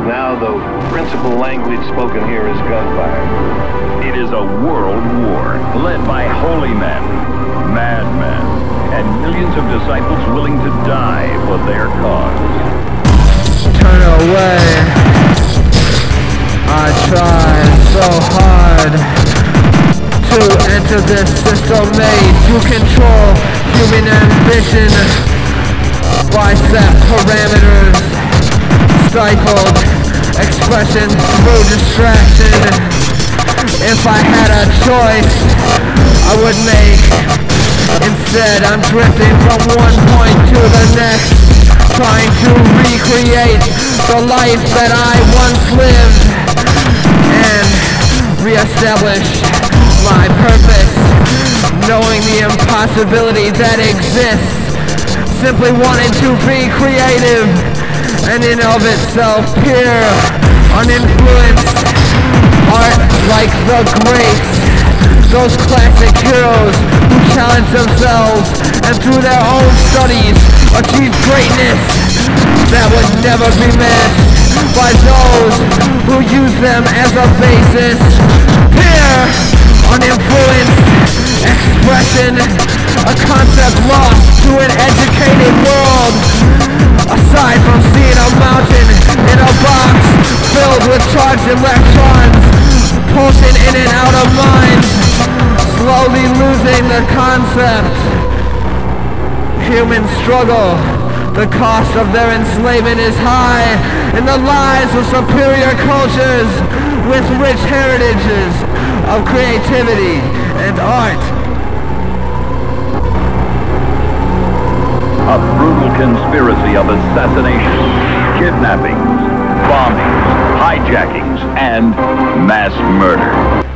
Now the principal language spoken here is gunfire. It is a world war led by holy men, madmen, and millions of disciples willing to die for their cause. Turn away. I try so hard to enter this system made to control human ambition by set parameters, stifled expression through distraction. If I had a choice, I would make. Instead, I'm drifting from one point to the next, trying to recreate the life that I once lived and reestablish my purpose, knowing the impossibility that exists, simply wanting to be creative and in of itself pure, uninfluenced art like the greats, those classic heroes who challenge themselves and through their own studies achieve greatness that would never be missed by those who use them as a basis. Pure, uninfluenced expression, a concept lost to an educated world. Aside from seeing a mountain in a box filled with charged electrons, pulsing in and out of minds, slowly losing the concept. Human struggle, the cost of their enslavement is high in the lives of superior cultures with rich heritages of creativity and art. A brutal conspiracy of assassinations, kidnappings, bombings, hijackings, and mass murder.